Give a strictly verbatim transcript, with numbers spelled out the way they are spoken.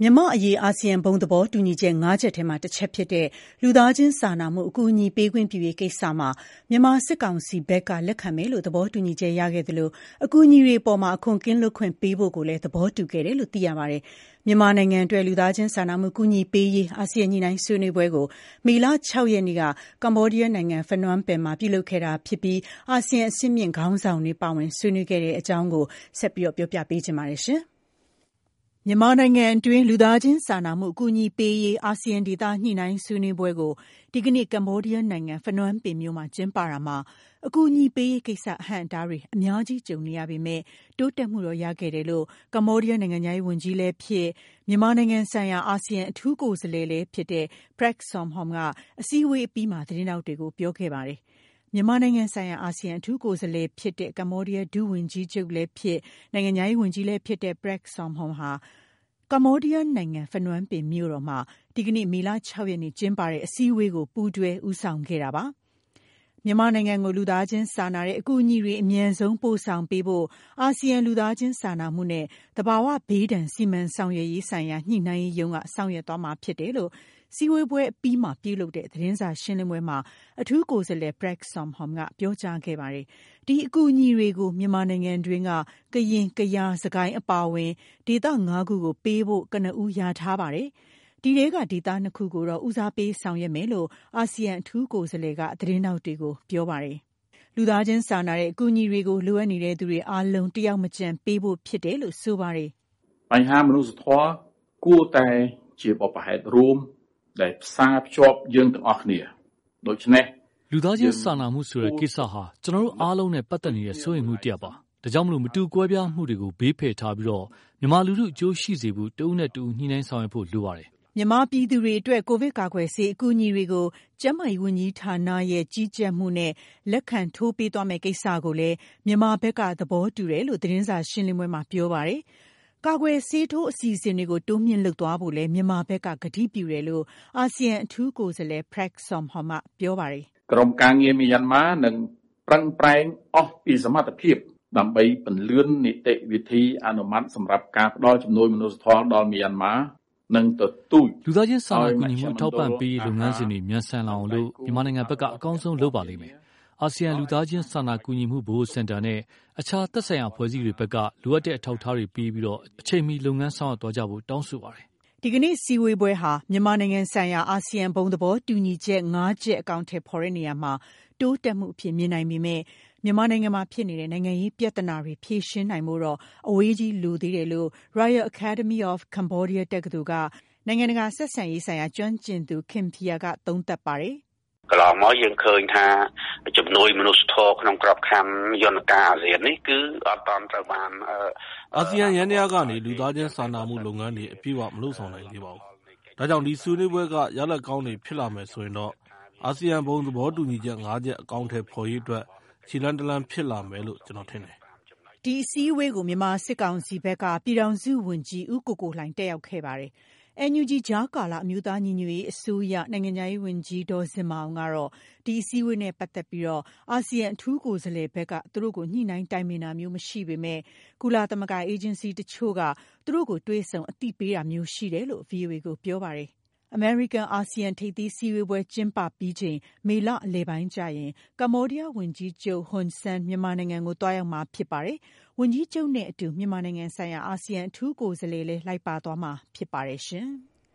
မြန်မာအရေးအာဆီယံဘုံသဘောတူညီချက်ငါးချက်ထဲမှာတစ်ချက်ဖြစ်တဲ့လူသားချင်းစာနာမှုအကူအညီပေးခွင့်ပြုရေးကိစ္စမှာမြန်မာစစ်ကောင်စီဘက်ကလက်ခံမယ်လို့သဘောတူညီချက်ရခဲ့သလိုအကူအညီတွေအပေါ်မှာအခွန်ကင်းလွတ်ခွင့်ပေးဖို့ကိုလည်းသဘောတူခဲ့တယ်လို့သိရပါတယ်။မြန်မာနိုင်ငံအတွက်လူသားချင်းစာနာမှုကူညီပေးရေးအာဆီယံညှိနှိုင်းဆွေးနွေးပွဲကိုမေလ၆ရက်နေ့ကကမ္ဘောဒီးယားနိုင်ငံဖနွမ်းပင်မှာပြုလုပ်ခဲ့တာဖြစ်ပြီးအာဆီယံအဆင့်မြင့်ခေါင်းဆောင်တွေပါဝင်ဆွေးနွေးခဲ့တဲ့အကြောင်းကိုဆက်ပြီးပြောပြပေးချင်ပါတယ်ရှင်။မြန်မာနိုင်ငံအတွင်းလူသားချင်းစာနာမှုအကူအညီပေးရေးအာဆီယံဒေသညှိနှိုင်းဆွေးနွေးပွဲကိုဒီကနေ့ကမ္ဘောဒီးယားနိုင်ငံဖနွမ်းပင်မြို့မှာကျင်းပတာမှာအကူအညီပေးရေးကိစ္စအဟန့်အတားတွေအများကြီးကြုံနေရပေမဲ့တိုးတက်မှုတော့ရခဲ့တယ်လို့ကမ္ဘောဒီးယားနိုင်ငံသားရေးဝန်ကြီးလည်းဖြစ်မြန်မာနိုင်ငံဆိုင်ရာအာဆီယံအထူးကိုယ်စားလှယ်လည်းဖြစ်တဲ့ Prak Sokhonn ကအစည်းအဝေးအပြီးမှာသတင်းတောက်တွေကိုပြောခဲ့ပါတယ်။မြန်မာနိုင်ငံဆိုင်ရာအာဆီယံအထူးကိုယ်စားလှယ်ဖြစ်တဲ့ကမ္ဘောဒီးယားဒုဝန်ကြီးချုပ်လည်းဖြစ်နိုင်ငံသားရေးဝန်ကြီးလည်းဖြစ်တဲ့ Prak Sokhonn ဟာကမ္ဘောဒီးယားနိုင်ငံဖနွမ်းပင်မြို့တော်မှာဒီကနေ့မေလ၆ရက်နေ့ကျင်းပတဲ့အစည်းအဝေးကိုပူးတွဲဦးဆောင်ခဲ့တာပါ။မြန်မာနိုင်ငံကိုလူသားချင်းစာနာတဲ့အကူအညီတွေအမြန်ဆုံးပို့ဆောင်ပေးဖို့အာဆီယံလူသားချင်းစာနာမှုနဲ့သဘာဝဘေးဒဏ်စီမံဆောင်ရွက်ရေးဆိုင်ရာညှိနှိုင်းရေးရုံးကဆောင်ရွက်သွားမှာဖြစ်တယ်လို့စည်းဝေးပွဲအပြီးမှာပြုလုပ်တဲ့သတင်းစာရှင်းလင်းပွဲမှာအထူးကိုယ်စားလှယ် Prak Sokhonn ကပြောကြားခဲ့ပါတယ်။ဒီအကူအညီတွေကိုမြန်မာနိုင်ငံတွင်းကကရင်ကယားစကိုင်းအပါအဝင်ဒေသငါးခုကိုပေးဖို့ကနဦးရထားပါတယ်။ဒီထဲကဒေသနှစ်ခုကိုတော့ဦးစားပေးဆောင်ရွက်မယ်လို့အာဆီယံအထူးကိုယ်စားလှယ်ကသတင်းတောက်တွေကိုပြောပါတယ်။လူသားချင်းစာနာတဲ့အကူအညီတွေကိုလိုအပ်နေတဲ့သူတွေအားလုံးတယောက်မကျန်ပေးဖို့ဖြစ်တယ်လို့ဆိုပါတယ်။បញ្ហាមនុស្សធម៌គួរតែជាបបហេតុរួមដែលផ្សារភ្ជាប់យើងទាំងអស់គ្នាដូច្នេះလူသားချင်းစာနာမှုဆိုတဲ့ကိစ္စဟာကျွန်တော်တို့အားလုံးနဲ့ပတ်သက်နေတဲ့စိုးရိမ်မှုတရားပါဒါကြောင့်မလို့မတူကွဲပြားမှုတွေကိုဘေးဖယ်ထားပြီးတော့မြန်မာလူထုအကျိုးရှိစေဖို့တဦးနဲ့တဦးညှိနှိုင်းဆောင်ရွက်ဖို့လိုပါတယ်မြန်မာပြည်သူတွေအတွက်ကိုဗစ်ကာကွယ်ဆေးအကူအညီတွေကိုကျန်းမာရေးဝန်ကြီးဌာနရဲ့ကြီးကြပ်မှုနဲ့လက်ခံထိုးပေးသွားမယ့်ကိစ္စကိုလည်းမြန်မာဘက်ကသဘောတူတယ်လို့သတင်းစာရှင်းလင်းပွဲမှာပြောပါတယ်။ကာကွယ်ဆေးထိုးအစီအစဉ်တွေကိုတိုးမြင့်လုပ်သွားဖို့လည်းမြန်မာဘက်ကကတိပြုတယ်လို့အာဆီယံအထူးကိုယ်စားလှယ် Prak Sokhonn ကပြောပါတယ်။ក្រុមការងារមីយ៉ាន់ម៉ានឹងប្រឹងប្រែងអស់ពីសមត្ថភាពដើម្បីពន្លឿននីតិវិធីអនុម័តសម្រាប់ការផ្ដល់ជំនួយមនុស្សធម៌ដល់មីយ៉ាន់ម៉ានិងទទូចလူသားချင်းစာနာကူညီမှုထောက်ပံ့ပေးလုပ်ငန်းစဉ်တွေမြန်ဆန်လာအောင်လို့မြန်မာနိုင်ငံဘက်ကအကောင်းဆုံးလုပ်ပါလိမ့်မယ်။အာဆီယံလူသားချင်းစာနာကူညီမှုဘိုးစင်တာနဲ့အခြားသက်ဆိုင်ရာဖွဲ့စည်းတွေဘက်ကလိုအပ်တဲ့အထောက်အထားတွေပေးပြီးတော့အချိန်မီလုပ်ငန်းဆောင်ရွက်သွားကြဖို့တောင်းဆိုပါတယ်။ဒီကနေ့စီဝေးပွဲဟာမြန်မာနိုင်ငံဆိုင်ရာအာဆီယံဘုံသဘောတူညီချက်ငါးချက်အကောင့်ထဲပေါ်တဲ့နေရာမှာတိုးတက်မှုအဖြစ်မြင်နိုင်ပေမဲ့မြန်မာနိုင်ငံမှာဖြစ်နေတဲ့နိုင်ငံရေးပြဿနာတွေဖြေရှင်းနိုင်ဖို့တော့အဝေးကြီးလိုသေးတယ်လို့ Royal Academy of Cambodia တက္ကသိုလ်ကနိုင်ငံတကာဆက်ဆံရေးဆိုင်ရာကျွမ်းကျင်သူ Kim Phia ကသုံးသပ်ပါတယ်။កន្លងមកយើងឃើញថាជំនួយមនុស្សធម៌ក្នុងក្របខ័ណ្ឌយន្តការអាស៊ាននេះគឺអត់តាន់ត្រូវបានအာဆီယံရန်တရားကနေလူသားချင်းစာနာမှုလုပ်ငန်းတွေအပြည့်အဝမလုပ်ဆောင်နိုင်သေးပါဘူး။ဒါကြောင့်ဒီဆွေးနွေးပွဲကရလဒ်ကောင်းတွေဖြစ်လာမယ်ဆိုရင်တော့အာဆီယံဘုံသဘောတူညီချက်ငါးချက်အကောင့်ထဲပေါ်ရေးအတွက်ခြေလန်းတလန်းဖြစ်လာမယ်လို့ကျွန်တော်ထင်တယ်။ဒီအစည်းအဝေးကိုမြန်မာစစ်ကောင်စီဘက်ကပြည်ထောင်စုဝန်ကြီးဦးကိုကိုလှိုင်တက်ရောက်ခဲ့ပါတယ်။ အန်ယူဂျီကြားကာလအမျိုးသားညီညွတ်ရေးအစိုးရနိုင်ငံခြားရေးဝန်ကြီးဒေါ်ဇင်မာအောင်ကတော့ဒီအစည်းအဝေးနဲ့ပတ်သက်ပြီးတော့အာဆီယံအထူးကိုယ်စားလှယ်ဘက်ကသူတို့ကိုညှိနှိုင်းတိုင်ပင်တာမျိုးမရှိပေမဲ့ကုလသမဂ္ဂအေဂျင်စီတချို့ကသူတို့ကိုတွေးဆုံအသိပေးတာမျိုးရှိတယ်လို့ ဗွီအိုအေ ကိုပြောပါတယ်။အမေရိကန်အာဆီယံထိပ်သီးစည်းဝေးပွဲကျင်းပပြီးချိန်မေလအလယ်ပိုင်းကျရင်ကမ္ဘောဒီးယားဝန်ကြီးချုပ်ဟွန်ဆန်မြန်မာနိုင်ငံကိုတွားရောက်မှာဖြစ်ပါတယ်။ဝန်ကြီးချုပ်နဲ့အတူမြန်မာနိုင်ငံဆိုင်ရာအာဆီယံအထူးကိုယ်စားလှယ်လည်းလိုက်ပါသွားမှာဖြစ်ပါတယ်ရှင်။